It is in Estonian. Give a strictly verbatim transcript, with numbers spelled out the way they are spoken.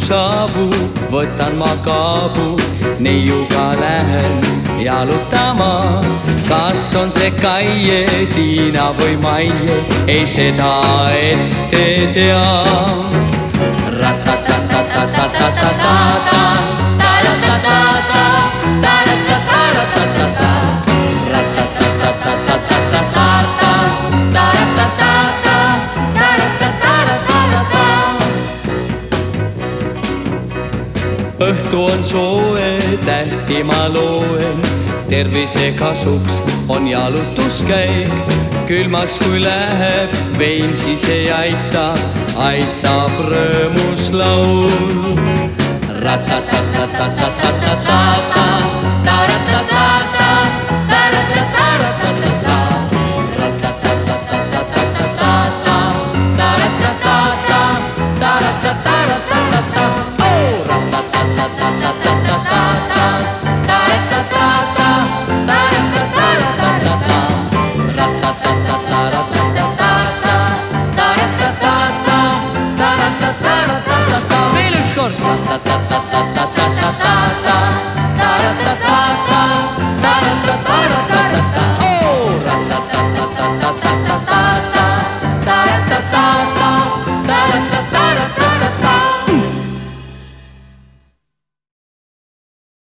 saabub, võtan ma kaabu, neiuga lähen jalutama. Kas on see Kaie, Tiina või Maie, ei seda ette tea. Ratatatatatatatata, taratatata, taratataratata, ratatatatatatatata, taratatata, taratataratata. Õhtu on soe, tähti ma loen, tervise kasuks on jalutuskäik. Külmaks kui läheb, vein siis ei aita, aitab rõõmus laul. Ratatatatatatatata.